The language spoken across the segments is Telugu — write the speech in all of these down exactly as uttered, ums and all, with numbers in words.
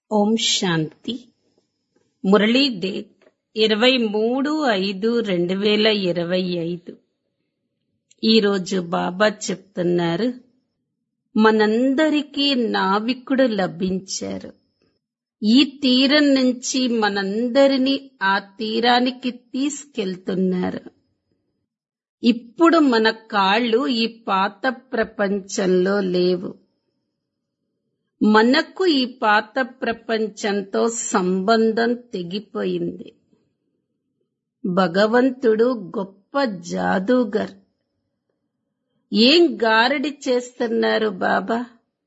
ఓం శాంతి. మురళీ డేట్ ఇరవై మూడు ఐదు రెండు వేల ఇరవై ఐదు. ఈరోజు బాబా చెప్తున్నారు, మనందరికీ నావికుడు లభించారు. ఈ తీరం నుంచి మనందరినీ ఆ తీరానికి తీసుకెళ్తున్నారు. ఇప్పుడు మన కాళ్ళు ఈ పాత ప్రపంచంలో లేవు. మనకు ఈ పాత ప్రపంచంతో సంబంధం తెగిపోయింది. భగవంతుడు గొప్ప జాదూగర్. ఏం గారడి చేస్తున్నారు బాబా?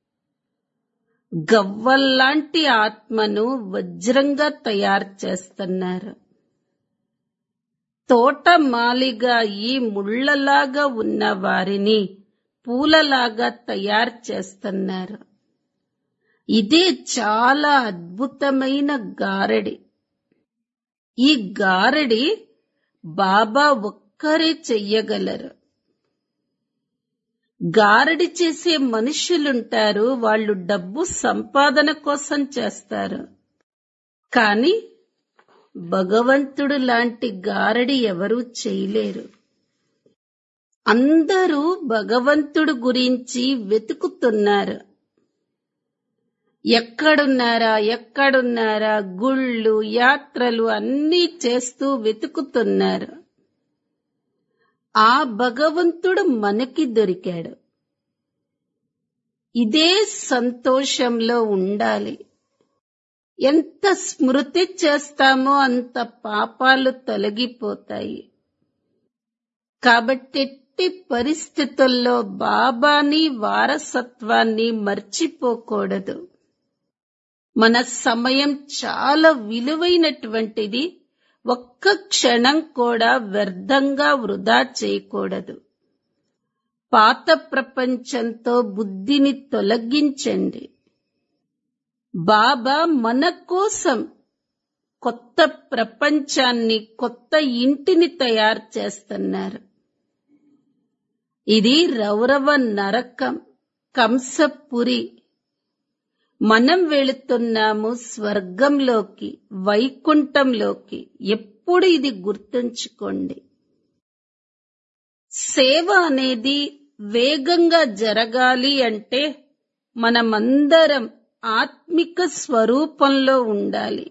గవ్వల్లాంటి ఆత్మను వజ్రంగా తయారు చేస్తున్నారు. తోటమాలిగా ఈ ముళ్లలాగా ఉన్న వారిని పూలలాగా తయారు చేస్తున్నారు. ఇదే చాలా అద్భుతమైన గారడి. ఈ గారడి బాబా ఒక్కరే చెయ్యగలరు. గారడి చేసే మనుషులుంటారు, వాళ్ళు డబ్బు సంపాదన కోసం చేస్తారు. కానీ భగవంతుడు లాంటి గారడి ఎవరూ చేయలేరు. అందరూ భగవంతుడు గురించి వెతుకుతున్నారు. ఎక్కడున్నారా ఎక్కడున్నారా గుళ్ళు యాత్రలు అన్నీ చేస్తూ వెతుకుతున్నారు. ఆ భగవంతుడు మనకి దొరికాడు. ఇదే సంతోషంలో ఉండాలి. ఎంత స్మృతి చేస్తామో అంత పాపాలు తొలగిపోతాయి. కాబట్టి ఎట్టి పరిస్థితుల్లో బాబాని వారసత్వాన్ని మర్చిపోకూడదు. మన సమయం చాలా విలువైనటువంటిది. ఒక్క క్షణం కూడా వ్యర్థంగా వృధా చేయకూడదు. పాత ప్రపంచంతో బుద్ధిని తొలగించండి. బాబా మన కోసం కొత్త ప్రపంచాన్ని, కొత్త ఇంటిని తయారు చేస్తున్నారు. ఇది రౌరవ నరకం, కంసపురి. మనం వెళుతున్నాము స్వర్గంలోకి, వైకుంఠంలోకి. ఎప్పుడు ఇది గుర్తుంచుకోండి. సేవ అనేది వేగంగా జరగాలి అంటే మనమందరం ఆత్మిక స్వరూపంలో ఉండాలి.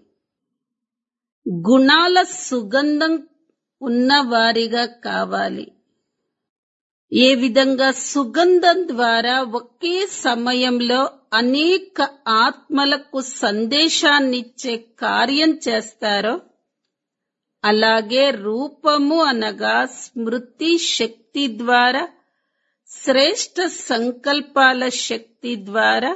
గుణాల సుగంధం ఉన్నవారిగా కావాలి. ఏ విధంగా సుగంధం ద్వారా ఒకే సమయంలో అనేక ఆత్మలకు సందేశాన్నిచ్చే కార్యం చేస్తారో, అలాగే రూపము అనగా స్మృతి శక్తి ద్వారా, శ్రేష్ఠ సంకల్పాల శక్తి ద్వారా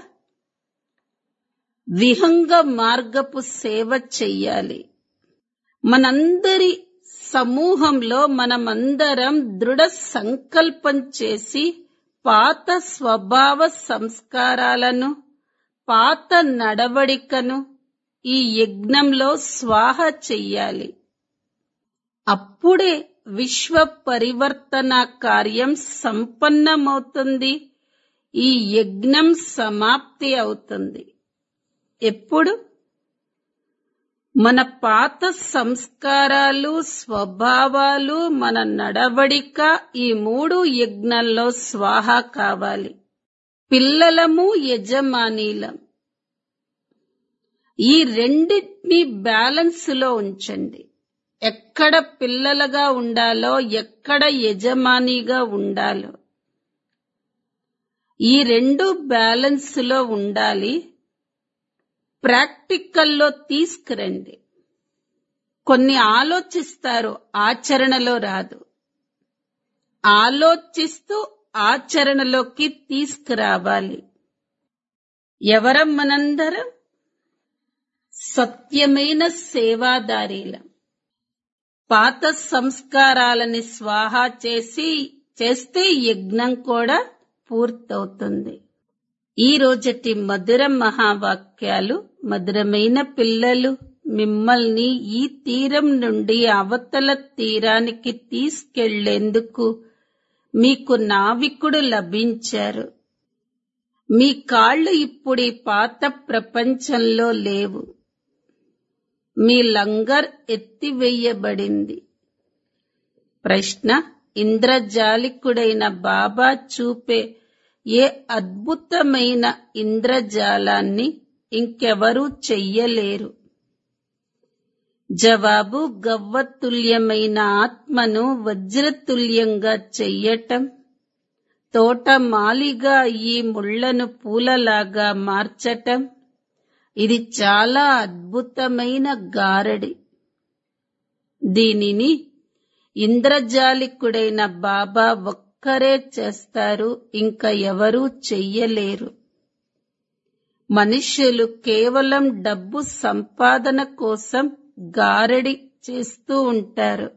విహంగ మార్గపు సేవ చెయ్యాలి. మనందరి సమూహంలో మనమందరం దృఢ సంకల్పం చేసి పాత స్వభావ సంస్కారాలను, పాత నడవడికను ఈ యజ్ఞంలో స్వాహ చెయ్యాలి. అప్పుడే విశ్వ పరివర్తన కార్యం సంపన్నమవుతుంది. ఈ యజ్ఞం సమాప్తి అవుతుంది. ఎప్పుడు? మన పాత సంస్కారాలు, స్వభావాలు, మన నడవడిక ఈ మూడు యజ్ఞంలో స్వాహ కావాలి. పిల్లలము యజమానీలం. ఈ రెండింటిని బ్యాలెన్స్ లో ఉంచండి. ఎక్కడ పిల్లలుగా ఉండాలో, ఎక్కడ యజమానిగా ఉండాలో, ఈ రెండు బ్యాలెన్స్ లో ఉండాలి. ప్రాక్టికల్లో తీసుకురండి. కొన్ని ఆలోచిస్తారు, ఆచరణలో రాదు. ఆలోచిస్తూ ఆచరణలోకి తీసుకురావాలి. ఎవరం మనందరం? సత్యమైన సేవాదారీలం. పాత సంస్కారాలని స్వాహా చేసి చేస్తే యజ్ఞం కూడా పూర్తవుతుంది. ఈ రోజటి మధుర మహావాక్యాలు. మధురమైన పిల్లలు, మిమ్మల్ని ఈ తీరం నుండి అవతల తీరానికి తీసుకెళ్లేందుకు మీకు నావికుడు లభించారు. మీ కాళ్ళు ఇప్పుడు ఈ పాత ప్రపంచంలో లేవు. మీ లంగర్ ఎత్తివేయబడింది. ప్రశ్న: ఇంద్రజాలికుడైన బాబా చూపే ఏ అద్భుతమైన ఇంద్రజాలాన్ని ఇంకెవరూ చెయ్యలేరు. జవాబు: గవ్వతుల్యమైన ఆత్మను వజ్రతుల్యంగా చెయ్యటం, తోటమాలిగా ఈ ముళ్లను పూలలాగా మార్చటం, ఇది చాలా అద్భుతమైన గారడి. దీనిని ఇంద్రజాలికుడైన బాబా ఒక్కరే చేస్తారు, ఇంకా ఎవరూ చెయ్యలేరు. మనుష్యులు కేవలం డబ్బు సంపాదన కోసం గారడి చేస్తూ ఉంటారు.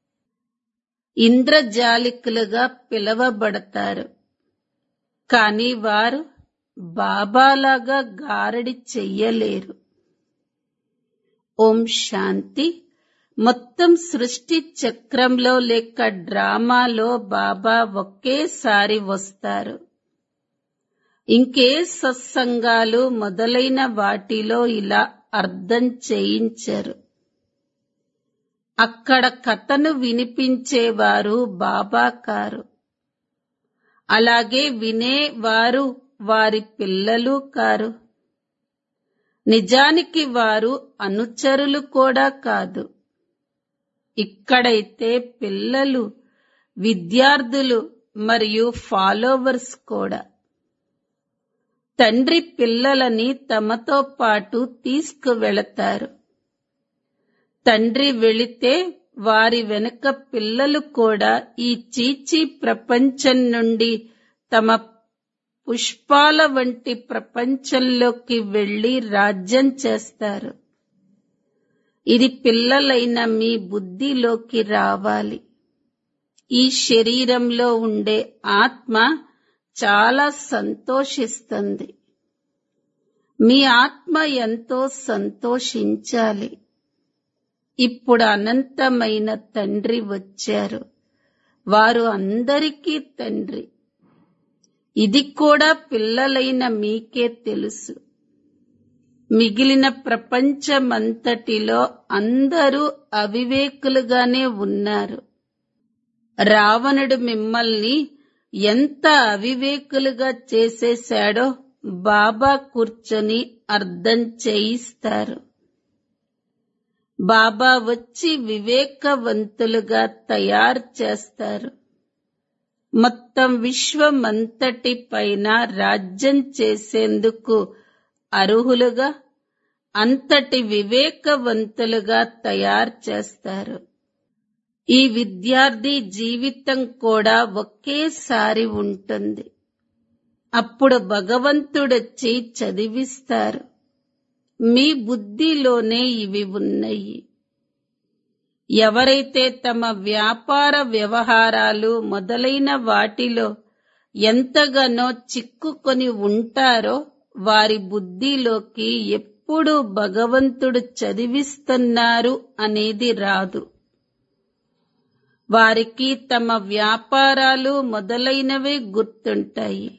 ఇంద్రజాలికులుగా పిలవబడతారు, కానీ వారు బాబాలాగా గారడి చెయ్యలేరు. ఓం శాంతి. మొత్తం సృష్టి చక్రంలో లేక డ్రామాలో బాబా ఒకేసారి వస్తారు. ఇంకే సత్సంగాలు మొదలైన వాటిలో ఇలా అర్థం చేయించరు. అక్కడ కథను వినిపించేవారు బాబా కారు, అలాగే వినేవారు వారి పిల్లలు కారు. నిజానికి వారు అనుచరులు కూడా కాదు. ఇక్కడైతే పిల్లలు, విద్యార్థులు మరియు ఫాలోవర్స్ కూడా. తండ్రి పిల్లలని తమతో పాటు తీసుకువెళతారు. తండ్రి వెళితే వారి వెనుక పిల్లలు కూడా ఈ చీచీ ప్రపంచం నుండి తమ పుష్పాల వంటి ప్రపంచంలోకి వెళ్లి రాజ్యం చేస్తారు. ఇది పిల్లలైన మీ బుద్ధిలోకి రావాలి. ఈ శరీరంలో ఉండే ఆత్మ చాలా సంతోషిస్తుంది. మీ ఆత్మ ఎంతో సంతోషించాలి. ఇప్పుడు అనంతమైన తండ్రి వచ్చారు. వారు అందరికీ తండ్రి. ఇది కూడా పిల్లలైన మీకే తెలుసు. మిగిలిన ప్రపంచమంతటిలో అందరూ అవివేకులుగానే ఉన్నారు. రావణుడు మిమ్మల్ని ఎంత అవివేకులుగా చేసేశాడో బాబా కూర్చొని అర్థం చేయిస్తారు. బాబా వచ్చి వివేకవంతులుగా తయారు చేస్తారు. మొత్తం విశ్వమంతటి పైన రాజ్యం చేసేందుకు అర్హులుగా, అంతటి వివేకవంతులుగా తయారు చేస్తారు. ఈ విద్యార్థి జీవితం కూడా ఒకేసారి ఉంటుంది. అప్పుడు భగవంతుడొచ్చి చదివిస్తారు. మీ బుద్ధిలోనే ఇవి ఉన్నాయి. ఎవరైతే తమ వ్యాపార వ్యవహారాలు మొదలైన వాటిలో ఎంతగానో చిక్కుకొని ఉంటారో వారి బుద్ధిలోకి ఎప్పుడు భగవంతుడు చదివిస్తున్నారు అనేది రాదు. వారికి తమ వ్యాపారాలు మొదలైనవే గుర్తుంటాయి.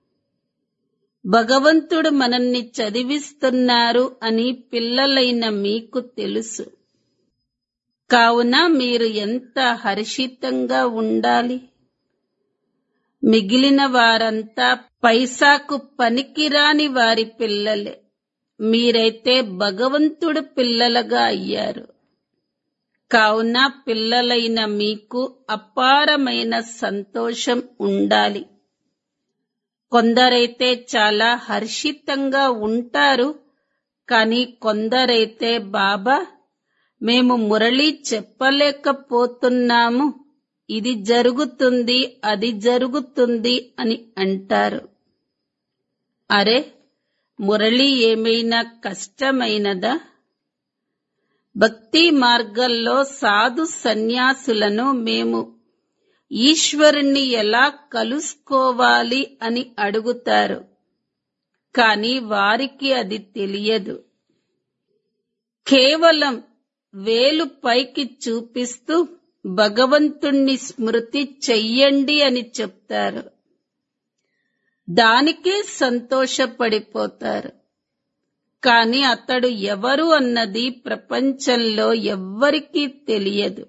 భగవంతుడు మనల్ని చదివిస్తున్నారు అని పిల్లలైన మీకు తెలుసు. కావున మీరు ఎంత హర్షితంగా ఉండాలి. మిగిలిన వారంతా పైసాకు పనికిరాని వారి పిల్లలే. మీరైతే భగవంతుడు పిల్లలుగా అయ్యారు. కావున పిల్లలైన మీకు అపారమైన సంతోషం ఉండాలి. కొందరైతే చాలా హర్షితంగా ఉంటారు, కానీ కొందరైతే బాబా మేము మురళి చెప్పలేకపోతున్నాము, ఇది జరుగుతుంది అది జరుగుతుంది అని అంటారు. అరే, మురళి ఏమైనా కష్టమైనదా? భక్తి మార్గంలో సాధు సన్యాసులను మేము ఈశ్వరుణ్ణి ఎలా కలుసుకోవాలి అని అడుగుతారు, కానీ వారికి అది తెలియదు. కేవలం వేలు పైకి చూపిస్తూ భగవంతుణ్ణి స్మృతి చెయ్యండి అని చెప్తారు. దానికే సంతోషపడిపోతారు. కాని అతడు ఎవరు అన్నది ప్రపంచంలో ఎవ్వరికీ తెలియదు.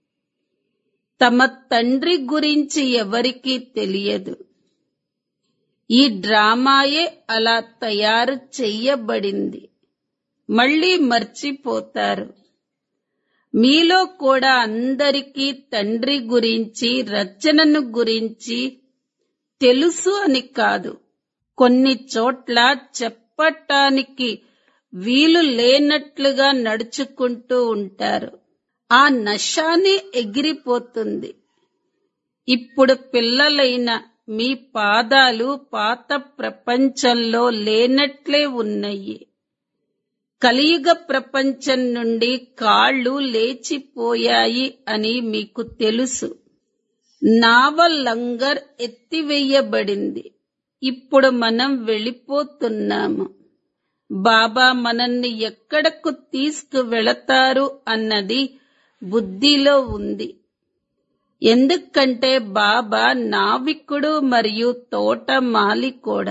తమ తండ్రి గురించి ఎవరికీ తెలియదు. ఈ డ్రామాయే అలా తయారు చెయ్యబడింది. మళ్ళీ మర్చిపోతారు. మీలో కూడా అందరికీ తండ్రి గురించి, రచనను గురించి తెలుసు అని కాదు. కొన్ని చోట్ల చెప్పటానికి వీలు లేనట్లుగా నడుచుకుంటూ ఉంటారు. ఆ నశానే ఎగిరిపోతుంది. ఇప్పుడు పిల్లలైన మీ పాదాలు పాత ప్రపంచంలో లేనట్లే ఉన్నాయి. కలియుగ ప్రపంచం నుండి కాళ్ళు లేచిపోయాయి అని మీకు తెలుసు. నావ లంగర్ ఎత్తివేయబడింది. ఇప్పుడు మనం వెళ్ళిపోతున్నాము. బాబా మనల్ని ఎక్కడకు తీసుకువెళతారు అన్నది బుద్ధిలో ఉంది. ఎందుకంటే బాబా నావికుడు మరియు తోటమాలి కూడా.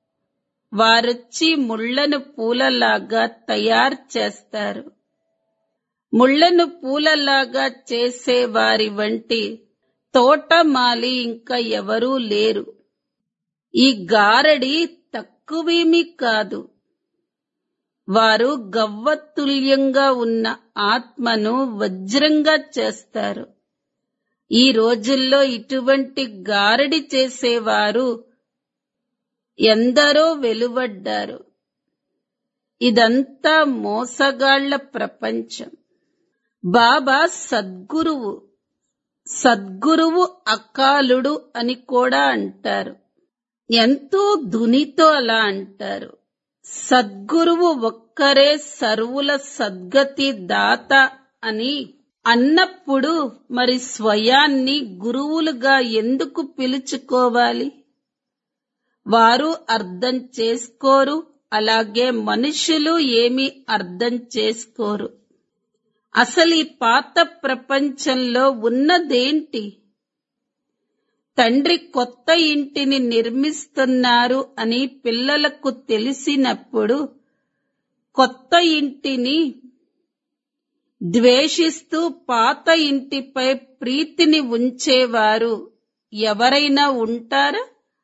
వారొచ్చి ముళ్లను పూలలాగా తయారు చేస్తారు. ముళ్లను పూలలాగా చేసే వారి వంటి తోటమాలి ఇంకా ఎవరూ లేరు. ఈ గారడి తక్కువేమీ కాదు. వారు గవ్వతుల్యంగా ఉన్న ఆత్మను వజ్రంగా చేస్తారు. ఈ రోజుల్లో ఇటువంటి గారడి చేసేవారు ఎందరో వెలువడ్డారు. ఇదంతా మోసగాళ్ల ప్రపంచం. బాబా సద్గురువు. సద్గురువు అకాలుడు అని కూడా అంటారు. ఎంతో ధునితో అలా అంటారు. సద్గురువు ఒక్కరే సర్వుల సద్గతి దాత అని అన్నప్పుడు మరి స్వయాన్ని గురువులుగా ఎందుకు పిలుచుకోవాలి? వారు అర్థం చేసుకోరు. అలాగే మనుషులు ఏమీ అర్థం చేసుకోరు. అసలు ఈ పాత ప్రపంచంలో ఉన్నదేంటి? తండ్రి కొత్త ఇంటిని నిర్మిస్తున్నారు అని పిల్లలకు తెలిసినప్పుడు కొత్త ఇంటిని ద్వేషిస్తూ పాత ఇంటిపై ప్రీతిని ఉంచేవారు ఎవరైనా ఉంటారా?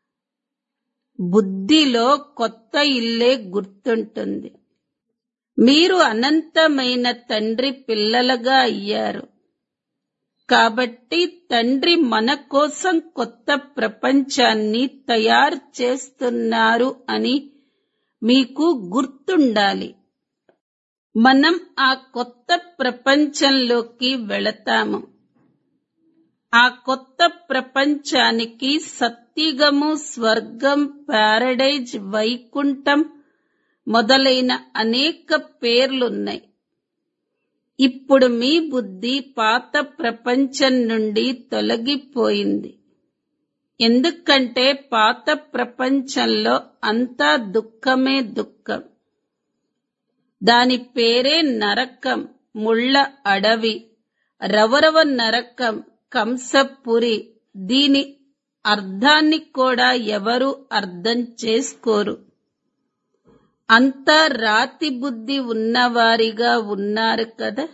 బుద్ధిలో కొత్త ఇల్లే గుర్తుంటుంది. మీరు అనంతమైన తండ్రి పిల్లలుగా అయ్యారు. కాబట్టి తండ్రి మన కోసం కొత్త ప్రపంచాన్ని తయారు చేస్తున్నారు అని మీకు గుర్తుండాలి. మనం ఆ కొత్త ప్రపంచంలోకి వెళతాము. ఆ కొత్త ప్రపంచానికి సత్యుగము, స్వర్గం, పారడైజ్, వైకుంఠం మొదలైన అనేక పేర్లున్నాయి. ఇప్పుడు మీ బుద్ధి పాత ప్రపంచం నుండి తొలగిపోయింది. ఎందుకంటే పాత ప్రపంచంలో అంతా దుఃఖమే దుఃఖం. దాని పేరే నరకం, ముళ్ళ అడవి, రవరవ నరకం, కంసపురి. దీని అర్థాన్ని కూడా ఎవరు అర్థం చేసుకోరు. అంతా రాతి బుద్ధి ఉన్నవారిగా ఉన్నారు కదా.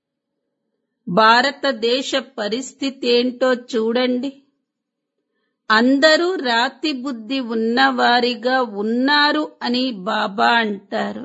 భారతదేశ పరిస్థితి ఏంటో చూడండి. అందరూ రాతి బుద్ధి ఉన్నవారిగా ఉన్నారు అని బాబా అంటారు.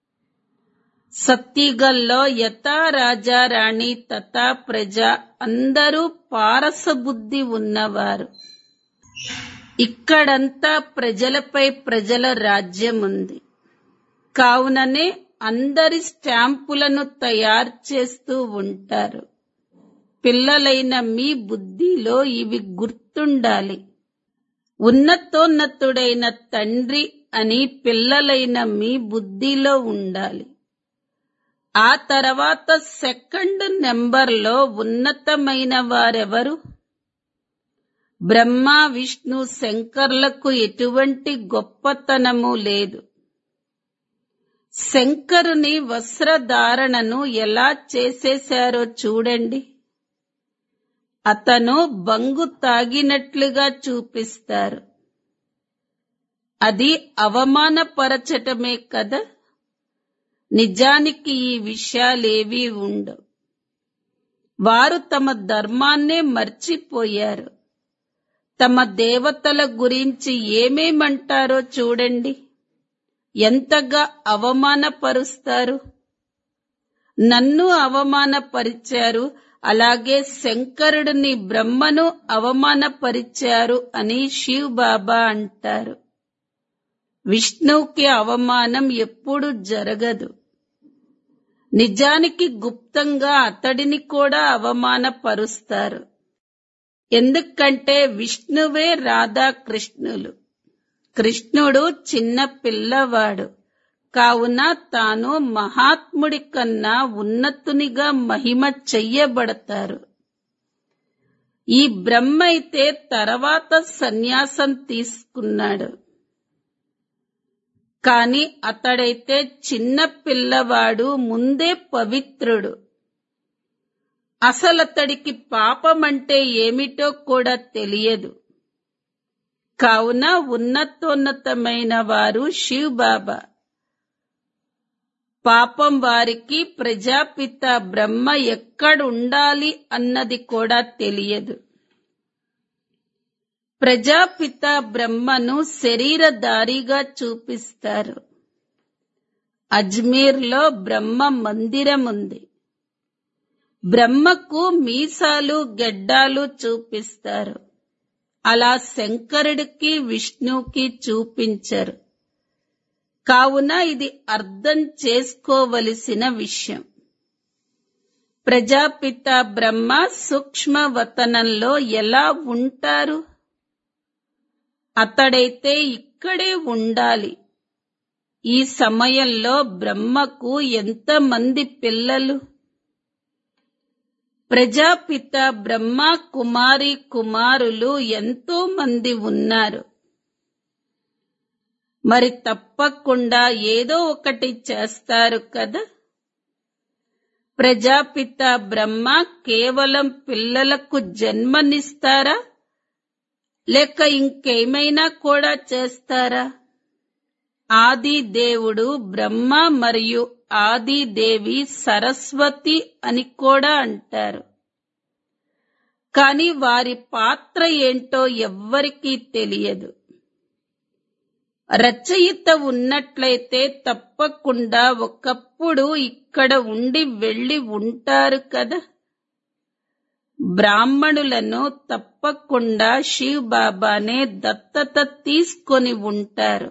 సత్యుగంలో యథా రాజా రాణి తథా ప్రజ అందరూ పారస బుద్ధి ఉన్నవారు. ఇక్కడంతా ప్రజలపై ప్రజల రాజ్యం ఉంది. కావుననే అందరి స్టాంపులను తయారు చేస్తూ ఉంటారు. పిల్లలైన మీ బుద్ధిలో ఇవి గుర్తుండాలి. ఉన్నతోన్నతుడైన తండ్రి అని పిల్లలైన మీ బుద్ధిలో ఉండాలి. ఆ తర్వాత సెకండ్ నెంబర్లో ఉన్నతమైన వారెవరు? బ్రహ్మ, విష్ణు, శంకర్లకు ఎటువంటి గొప్పతనము లేదు. శంకరుని వస్త్రధారణను ఎలా చేసేశారో చూడండి. అతను బంగు తాగినట్లుగా చూపిస్తారు. అది అవమానపరచటమే కదా. నిజానికి ఈ విషయాలేవీ ఉండవు. వారు తమ ధర్మాన్నే మర్చిపోయారు. తమ దేవతల గురించి ఏమేమంటారో చూడండి. ఎంతగా అవమానపరుస్తారు. నన్ను అవమానపరిచారు, అలాగే శంకరుడిని బ్రహ్మను అవమానపరిచారు అని శివ్ బాబా అంటారు. విష్ణువుకి అవమానం ఎప్పుడూ జరగదు. నిజానికి గుప్తంగా అతడిని కూడా అవమానపరుస్తారు. ఎందుకంటే విష్ణువే రాధాకృష్ణులు. కృష్ణుడు చిన్న పిల్లవాడు కావున తాను మహాత్ముడి కన్నా ఉన్నతునిగా మహిమ చెయ్యబడతారు. ఈ బ్రహ్మ అయితే తర్వాత సన్యాసం తీసుకున్నాడు. కాని అతడైతే చిన్న పిల్లవాడు, ముందే పవిత్రుడు. అసలతడికి పాపమంటే ఏమిటో కూడా తెలియదు. కావున ఉన్నతోన్నతమైన వారు శివ్ బాబా. పాపం వారికి ప్రజాపిత బ్రహ్మ ఎక్కడుండాలి అన్నది కూడా తెలియదు. ప్రజాపిత బ్రహ్మను శరీరధారిగా చూపిస్తారు. అజ్మీర్లో బ్రహ్మ మందిరం ఉంది. బ్రహ్మకు మీసాలు గెడ్డాలు చూపిస్తారు. అలా శంకరుడికి విష్ణువుకి చూపించరు. కావున ఇది అర్థం చేసుకోవలసిన విషయం. ప్రజాపిత బ్రహ్మ సూక్ష్మవతనంలో ఎలా ఉంటారు? అతడైతే ఇక్కడే ఉండాలి. ఈ సమయంలో బ్రహ్మకు ఎంతమంది పిల్లలు? ప్రజాపిత బ్రహ్మ కుమారి కుమారులు ఎంతో మంది ఉన్నారు. మరి తప్పకుండా ఏదో ఒకటి చేస్తారు కదా. ప్రజాపిత బ్రహ్మ కేవలం పిల్లలకు జన్మనిస్తారా, లేక ఇంకేమైనా కూడా చేస్తారా? ఆది దేవుడు బ్రహ్మ మరియు ఆది దేవి సరస్వతి అని కూడా అంటారు. కాని వారి పాత్ర ఏంటో ఎవ్వరికీ తెలియదు. రచయిత ఉన్నట్లయితే తప్పకుండా ఒకప్పుడు ఇక్కడ ఉండి వెళ్ళి ఉంటారు కదా. బ్రాహ్మణులను తప్పకుండా శివ్ బాబానే దత్తత తీసుకొని ఉంటారు.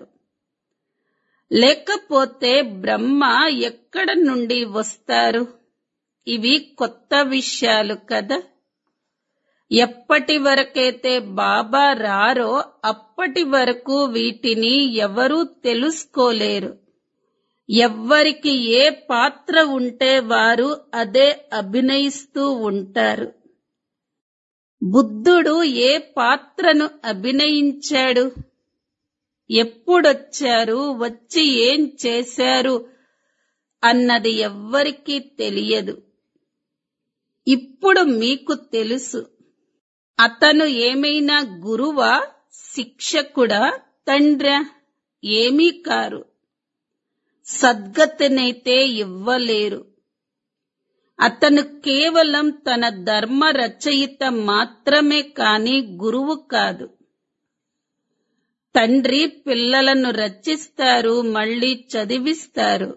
లేకపోతే బ్రహ్మ ఎక్కడ నుండి వస్తారు? ఇవి కొత్త విషయాలు కదా. ఎప్పటి వరకైతే బాబా రారో అప్పటి వరకు వీటిని ఎవరూ తెలుసుకోలేరు. ఎవ్వరికి ఏ పాత్ర ఉంటే వారు అదే అభినయిస్తూ ఉంటారు. బుద్ధుడు ఏ పాత్రను అభినయించాడు? ఎప్పుడొచ్చారు, వచ్చి ఏం చేశారు అన్నది ఎవ్వరికీ తెలియదు. ఇప్పుడు మీకు తెలుసు. అతను ఏమైనా గురువా, శిక్షకుడా, తండ్రా? ఏమీ కారు. సద్గతినైతే ఇవ్వలేరు. అతను కేవలం తన ధర్మ రచయిత మాత్రమే కాని గురువు కాదు. తండ్రి పిల్లలను రచిస్తారు, మళ్ళీ చదివిస్తారు.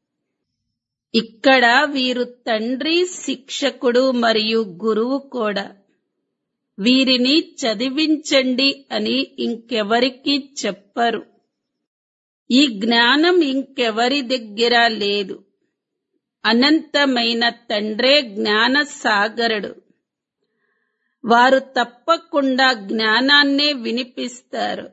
ఇక్కడ వీరు తండ్రి, శిక్షకుడు మరియు గురువు కూడా. వీరిని చదివించండి అని ఇంకెవరికీ చెప్పరు. ఈ జ్ఞానం ఇంకెవరి దగ్గర లేదు. అనంతమైన తండ్రే జ్ఞాన సాగరుడు. వారు తప్పకుండా జ్ఞానాన్నే వినిపిస్తారు.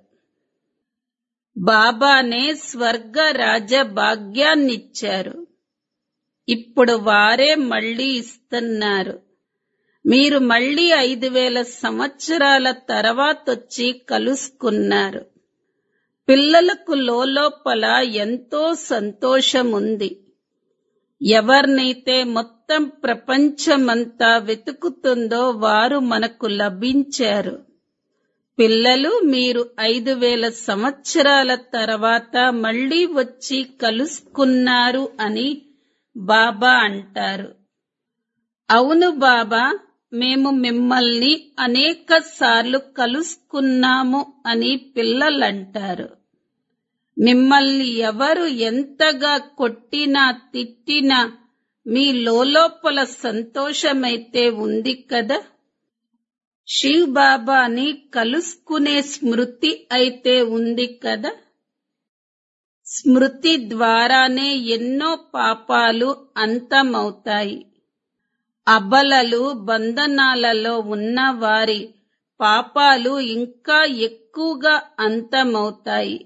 బాబానే స్వర్గ రాజభాగ్యాన్నిచ్చారు. ఇప్పుడు వారే మళ్ళీ ఇస్తున్నారు. మీరు మళ్ళీ ఐదు వేల సంవత్సరాల తర్వాతొచ్చి కలుసుకున్నారు. పిల్లలకు లోలోపల ఎంతో సంతోషముంది. ఎవర్నైతే మొత్తం ప్రపంచమంతా వెతుకుతుందో వారు మనకు లభించారు. పిల్లలు, మీరు ఐదు వేల సంవత్సరాల తర్వాత మళ్ళీ వచ్చి కలుసుకున్నారు అని బాబా అంటారు. అవును బాబా, మేము మిమ్మల్ని అనేక సార్లు కలుసుకున్నాము అని పిల్లలంటారు. మిమ్మల్ని ఎవరు ఎంతగా కొట్టినా తిట్టినా మీ లోలోపల సంతోషమైతే ఉంది కదా. శివ్ బాబాని కలుసుకునే స్మృతి అయితే ఉంది కదా. స్మృతి ద్వారానే ఎన్నో పాపాలు అంతమవుతాయి. అబలలు, బంధనాలలో ఉన్న వారి పాపాలు ఇంకా ఎక్కువగా అంతమవుతాయి.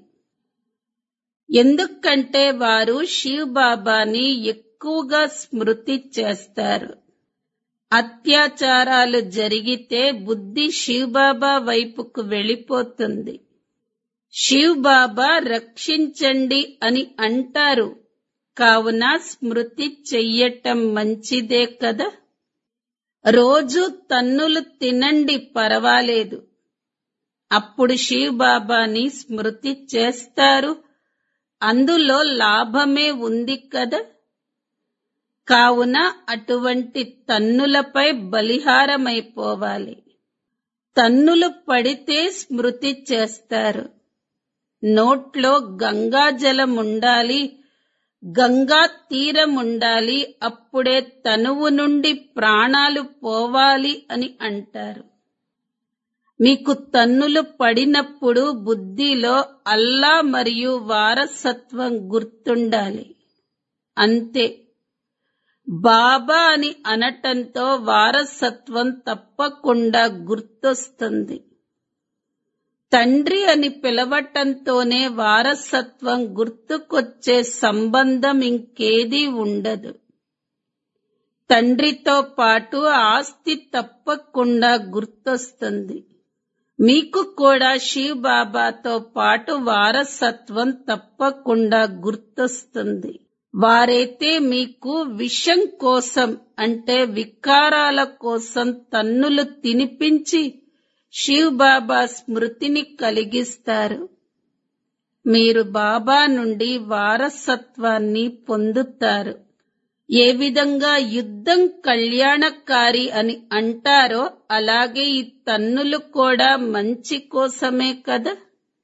ఎందుకంటే వారు శివ్ బాబాని ఎక్కువగా స్మృతి చేస్తారు. అత్యాచారాలు జరిగితే బుద్ధి శివ్ బాబా వైపుకు వెళ్ళిపోతుంది. శివ్ బాబా రక్షించండి అని అంటారు. కావున స్మృతి చెయ్యటం మంచిదే కదా. రోజు తన్నులు తినండి, పర్వాలేదు. అప్పుడు శివ్ బాబాని స్మృతి చేస్తారు. అందులో లాభమే ఉంది కదా. కావున అటువంటి తన్నులపై బలిహారమైపోవాలి. తన్నులు పడితే స్మృతి చేస్తారు. నోట్లో గంగాజలం ఉండాలి, గంగా తీరం ఉండాలి, అప్పుడే తనువు నుండి ప్రాణాలు పోవాలి అని అంటారు. మీకు తన్నులు పడినప్పుడు బుద్ధిలో అల్లా మరియు వారసత్వం గుర్తుండాలి. అంతే. బాబా అని అనటంతో వారసత్వం తప్పకుండా గుర్తొస్తుంది. తండ్రి అని పిలవటంతోనే వారసత్వం గుర్తుకొచ్చే సంబంధం ఇంకేదీ ఉండదు. తండ్రితో పాటు ఆస్తి తప్పకుండా గుర్తొస్తుంది. మీకు కూడా శివ్ బాబాతో పాటు వారసత్వం తప్పకుండా గుర్తొస్తుంది. వారైతే మీకు విషం కోసం అంటే వికారాల కోసం తన్నులు తినిపించి శివ్ బాబా స్మృతిని కలిగిస్తారు. మీరు బాబా నుండి వారసత్వాన్ని పొందుతారు. ఏ విధంగా యుద్ధం కళ్యాణకారి అని అంటారో అలాగే ఈ తన్నులు కూడా మంచి కోసమే కదా.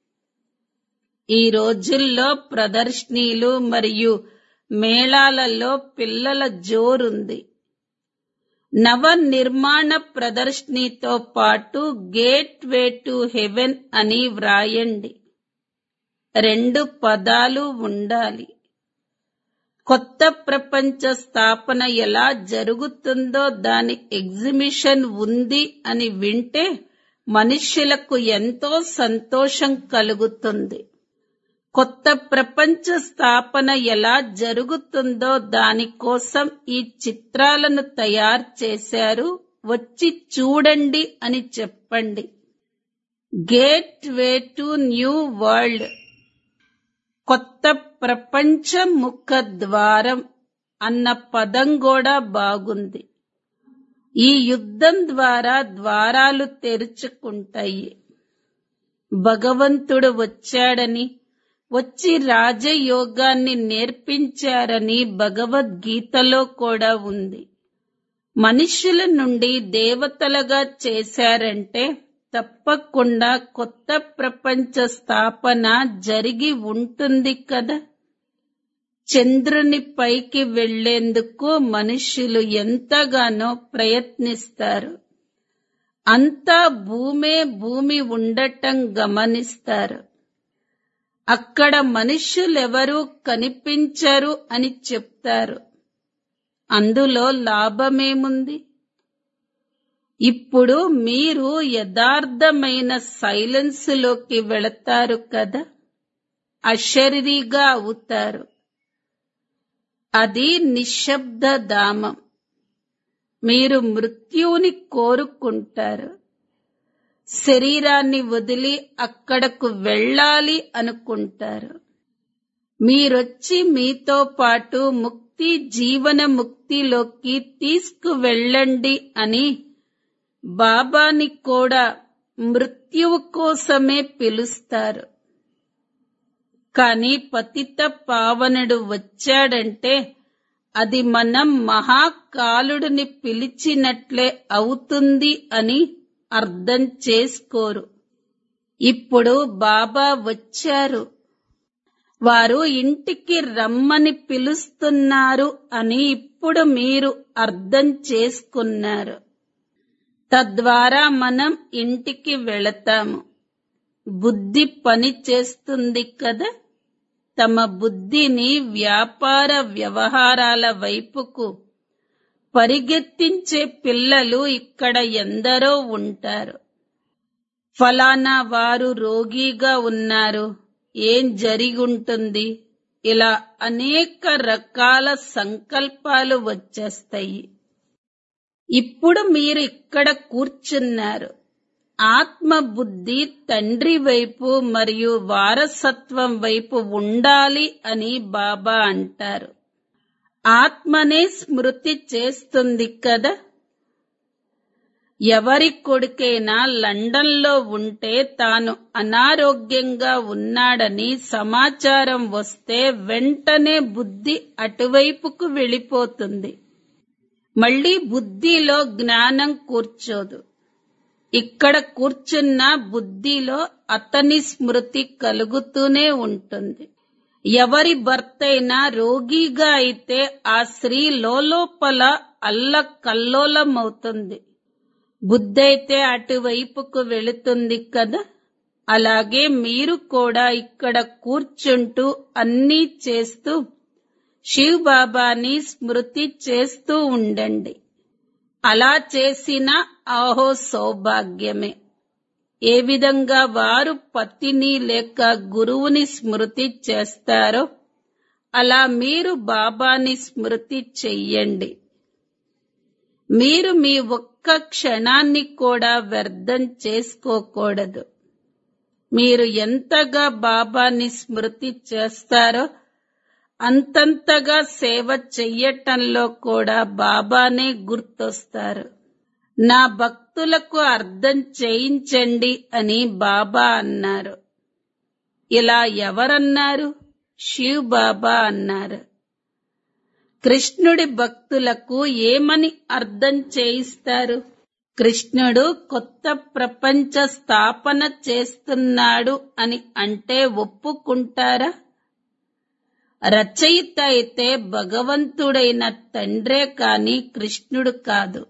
ఈ రోజుల్లో ప్రదర్శనీలు మరియు మేళాలలో పిల్లల జోరుంది. నవ నిర్మాణ ప్రదర్శనీతో పాటు గేట్ వే టు హెవెన్ అని వ్రాయండి. రెండు పదాలు ఉండాలి. కొత్త ప్రపంచ స్థాపన ఎలా జరుగుతుందో దాని ఎగ్జిబిషన్ ఉంది అని వింటే మనుష్యులకు ఎంతో సంతోషం కలుగుతుంది. కొత్త ప్రపంచ స్థాపన ఎలా జరుగుతుందో దానికోసం ఈ చిత్రాలను తయారు చేశారు, వచ్చి చూడండి అని చెప్పండి. Gateway to new world, కొత్త ప్రపంచ ముఖ ద్వారం అన్న పదం కూడా బాగుంది. ఈ యుద్ధం ద్వారా ద్వారాలు తెరుచుకుంటాయి. భగవంతుడు వచ్చాడని, వచ్చి రాజయోగాన్ని నేర్పించారని భగవద్గీతలో కూడా ఉంది. మనుష్యుల నుండి దేవతలుగా చేశారంటే తప్పకుండా కొత్త ప్రపంచ స్థాపన జరిగి ఉంటుంది కదా. చంద్రుని పైకి వెళ్లేందుకు మనుష్యులు ఎంతగానో ప్రయత్నిస్తారు. అంతా భూమే భూమి ఉండటం గమనిస్తారు. అక్కడ మనుష్యులెవరూ కనిపించరు అని చెప్తారు. అందులో లాభమేముంది? ఇప్పుడు మీరు యథార్థమైన సైలెన్స్లోకి వెళతారు కదా, అశరీరిగా అవుతారు. అది నిశ్శబ్ద ధామం. మీరు మృత్యువుని కోరుకుంటారు. శరీరాన్ని వదిలి అక్కడకు వెళ్ళాలి అనుకుంటారు. మీరొచ్చి మీతో పాటు ముక్తి జీవన ముక్తిలోకి తీసుకువెళ్ళండి అని బాబాని కూడా మృత్యువు కోసమే పిలుస్తారు. కాని పతిత పావనుడు వచ్చాడంటే అది మనం మహాకాలుడిని పిలిచినట్లే అవుతుంది అని అర్థం చేసుకోరు. ఇప్పుడు బాబా వచ్చారు, వారు ఇంటికి రమ్మని పిలుస్తున్నారు అని ఇప్పుడు మీరు అర్థం చేసుకున్నారు. తద్వారా మనం ఇంటికి వెళతాము. బుద్ధి పని చేస్తుంది కదా. తమ బుద్ధిని వ్యాపార వ్యవహారాల వైపుకు పరిగెత్తించే పిల్లలు ఇక్కడ ఎందరో ఉంటారు. ఫలానా వారు రోగిగా ఉన్నారు, ఏం జరిగుంటుంది, ఇలా అనేక రకాల సంకల్పాలు వచ్చేస్తాయి. ఇప్పుడు మీరు ఇక్కడ కూర్చున్నారు. ఆత్మ బుద్ధి తండ్రి వైపు మరియు వారసత్వం వైపు ఉండాలి అని బాబా అంటారు. ఆత్మనే స్మృతి చేస్తుంది కదా. ఎవరి కొడుకైనా లండన్లో ఉంటే తాను అనారోగ్యంగా ఉన్నాడని సమాచారం వస్తే వెంటనే బుద్ధి అటువైపుకు వెళ్ళిపోతుంది. మళ్ళీ బుద్ధిలో జ్ఞానం కూర్చోదు. ఇక్కడ కూర్చున్న బుద్ధిలో అతని స్మృతి కలుగుతూనే ఉంటుంది. ఎవరి భర్తైనా రోగిగా అయితే ఆ స్త్రీ లోలోపల అల్లకల్లోలమవుతుంది. బుద్ధైతే అటువైపుకు వెళుతుంది కదా. అలాగే మీరు కూడా ఇక్కడ కూర్చుంటూ అన్నీ చేస్తూ శివ్ బాబాని స్మృతి చేస్తూ ఉండండి. అలా చేసిన ఆహో సౌభాగ్యమే. ఏ విధంగా వారు పతిని లేక గురువుని స్మృతి చేస్తారో అలా మీరు బాబాని స్మృతి చెయ్యండి. మీరు మీ ఒక్క క్షణాన్ని కూడా వ్యర్థం చేసుకోకూడదు. మీరు ఎంతగా బాబాని స్మృతి చేస్తారో అంతంతగా సేవ చెయ్యటంలో కూడా బాబానే గుర్తొస్తారు. నా భక్తులకు అర్థం చేయించండి అని బాబా అన్నారు. ఇలా ఎవరన్నారు? శివ్ బాబా అన్నారు. కృష్ణుడి భక్తులకు ఏమని అర్థం చేయిస్తారు? కృష్ణుడు కొత్త ప్రపంచ స్థాపన చేస్తున్నాడు అని అంటే ఒప్పుకుంటారా? రచయిత అయితే భగవంతుడైన తండ్రే కాని కృష్ణుడు కాదు.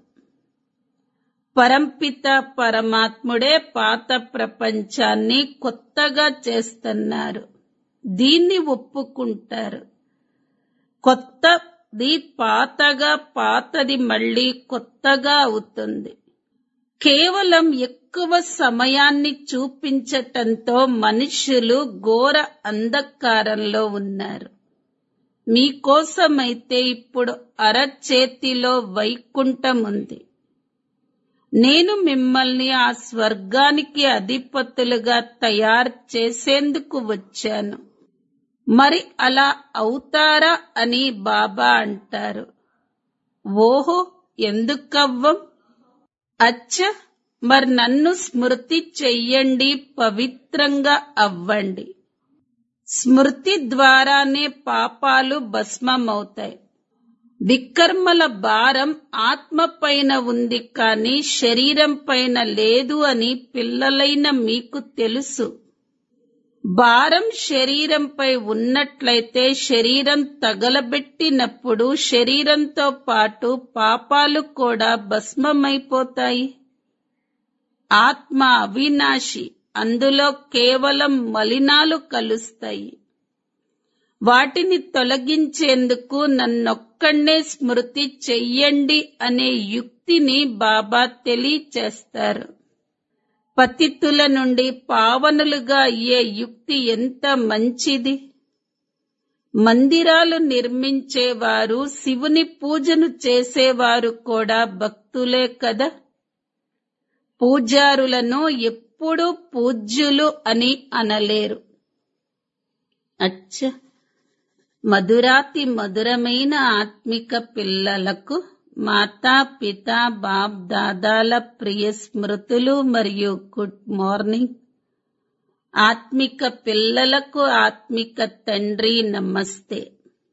పరంపిత పరమాత్ముడే పాత ప్రపంచాన్ని కొత్తగా చేస్తున్నారు. దీన్ని ఒప్పుకుంటారు. కొత్తది పాతగా, పాతది మళ్ళీ కొత్తగా అవుతుంది. కేవలం ఎక్కువ సమయాన్ని చూపించటంతో మనుషులు ఘోర అంధకారంలో ఉన్నారు. మీకోసమైతే ఇప్పుడు అరచేతిలో వైకుంఠం ఉంది. నేను మిమ్మల్ని ఆ స్వర్గానికి అధిపతులుగా తయారు చేసేందుకు వచ్చాను. మరి అలా అవుతారా అని బాబా అంటారు. ఓహో, ఎందుకవ్వం? అచ్చ, మరి నన్ను స్మృతి చెయ్యండి, పవిత్రంగా అవ్వండి. స్మృతి ద్వారానే పాపాలు భస్మమవుతాయి. వికర్మల భారం ఆత్మ పైన ఉంది కానీ శరీరం పైన లేదు అని పిల్లలైన మీకు తెలుసు. భారం శరీరంపై ఉన్నట్లయితే శరీరం తగలబెట్టినప్పుడు శరీరంతో పాటు పాపాలు కూడా భస్మమైపోతాయి. ఆత్మ అవినాశి, అందులో కేవలం మలినాలు కలుస్తాయి. వాటిని తొలగించేందుకు నన్నొక్కడే స్మృతి చెయ్యండి అనే యుక్తిని బాబా తెలియచేస్తారు. పతితుల నుండి పావనులుగా అయ్యే యుక్తి ఎంత మంచిది. మందిరాలు నిర్మించేవారు, శివుని పూజను చేసేవారు కూడా భక్తులే కదా. పూజారులను ఎప్పుడూ పూజ్యులు అని అనలేరు. అచ్చ, మధురాతి మధురమైన ఆత్మిక పిల్లలకు మాతా పిత బాప్ దాదాల ప్రియ స్మృతులు మరియు గుడ్ మార్నింగ్. ఆత్మిక పిల్లలకు ఆత్మిక తండ్రి నమస్తే.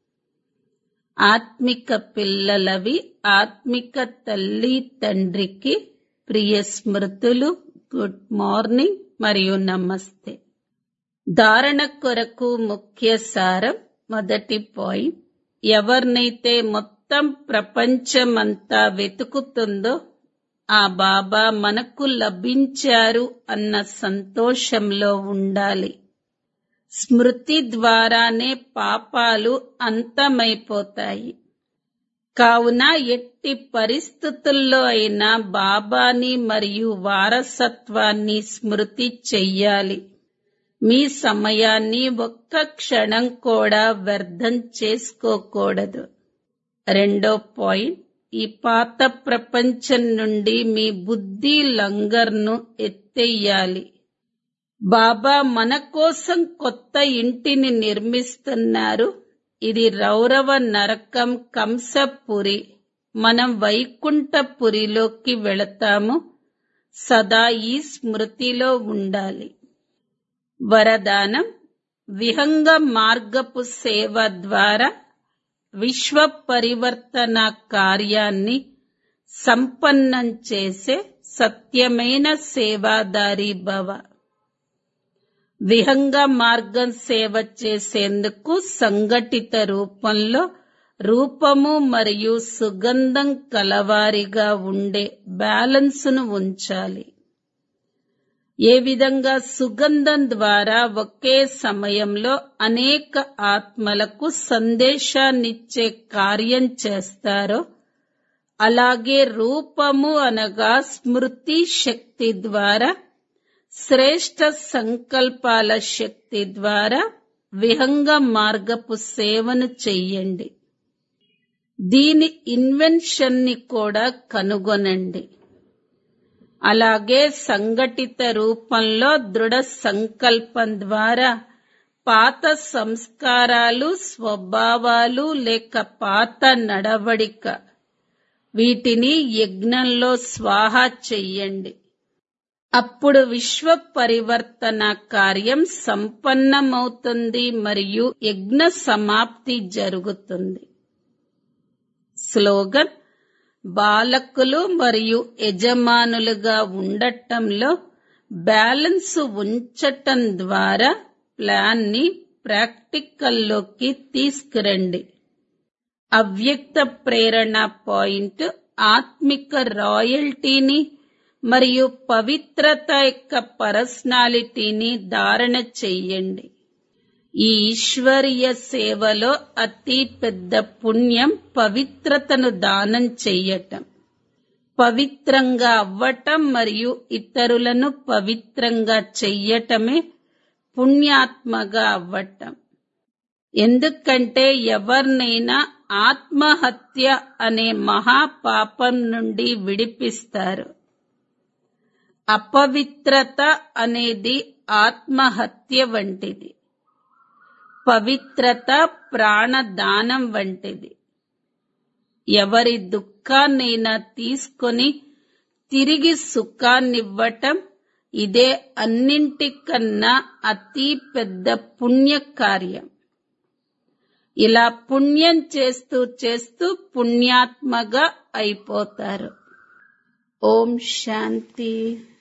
ఆత్మిక పిల్లలవి ఆత్మిక తల్లి తండ్రికి ప్రియ స్మృతులు, గుడ్ మార్నింగ్ మరియు నమస్తే. ధారణ కొరకు ముఖ్య సారం. మొదటి పాయింట్, ఎవరినైతే మొత్తం ప్రపంచమంతా వెతుకుతుందో ఆ బాబా మనకు లభించారు అన్న సంతోషంలో ఉండాలి. స్మృతి ద్వారానే పాపాలు అంతమైపోతాయి. కావున ఎట్టి పరిస్థితుల్లో అయినా బాబాని మరియు వారసత్వాన్ని స్మృతి చెయ్యాలి. మీ సమయాన్ని ఒక్క క్షణం కూడా వ్యర్థం చేసుకోకూడదు. రెండో పాయింట్, ఈ పాత ప్రపంచం నుండి మీ బుద్ధి లంగర్ను ఎత్తేయాలి. బాబా మన కోసం కొత్త ఇంటిని నిర్మిస్తున్నారు. ఇది రౌరవ నరకం కంసపురి. మనం వైకుంఠపురిలోకి వెళతాము. సదా ఈ స్మృతిలో ఉండాలి. వరదానం, విహంగ మార్గపు సేవ ద్వారా విశ్వ పరివర్తన కార్యాన్ని సంపన్నం చేసే సత్యమైన సేవాదారి భవ. విహంగ మార్గం సేవ చేసేందుకు సంఘటిత రూపంలో రూపము మరియు సుగంధం కలవారిగా ఉండే బ్యాలెన్సును ఉంచాలి. ఏ విధంగా సుగంధం ద్వారా ఒకే సమయంలో అనేక ఆత్మలకు సందేశాన్నిచ్చే కార్యం చేస్తారో, అలాగే రూపము అనగా స్మృతి శక్తి ద్వారా, శ్రేష్ఠ సంకల్పాల శక్తి ద్వారా విహంగ మార్గపు సేవను చెయ్యండి. దీని ఇన్వెన్షన్ ని కూడా కనుగొనండి. అలాగే సంఘటిత రూపంలో దృఢ సంకల్పం ద్వారా పాత సంస్కారాలు, స్వభావాలు లేక పాత నడవడిక, వీటిని యజ్ఞంలో స్వాహా చెయ్యండి. అప్పుడు విశ్వ పరివర్తన కార్యం సంపన్నమవుతుంది మరియు యజ్ఞ సమాప్తి జరుగుతుంది. స్లోగన్, బాలకులు మరియు యజమానులుగా ఉండటంలో బ్యాలెన్స్ ఉంచటం ద్వారా ప్లాన్ ని ప్రాక్టికల్లోకి తీసుకురండి. అవ్యక్త ప్రేరణ పాయింట్, ఆత్మిక రాయల్టీని మరియు పవిత్రత యొక్క పర్సనాలిటీని ధారణ చెయ్యండి. ఈ ఈశ్వరీయ సేవలో అతి పెద్ద పుణ్యం పవిత్రతను దానం చెయ్యటం. పవిత్రంగా అవ్వటం మరియు ఇతరులను పవిత్రంగా చెయ్యటమే పుణ్యాత్మగా అవ్వటం. ఎందుకంటే ఎవరినైనా ఆత్మహత్య అనే మహాపాపం నుండి విడిపిస్తారు. అపవిత్రత అనేది ఆత్మహత్య వంటిది. పవిత్రత ప్రాణదానం వంటిది. ఎవరి దుఃఖాన్నైనా తీసుకొని తిరిగి సుఖాన్నివ్వటం, ఇదే అన్నింటికన్నా అతి పెద్ద పుణ్యకార్యం. ఇలా పుణ్యం చేస్తూ చేస్తూ పుణ్యాత్మగా అయిపోతారు. ఓం శాంతి.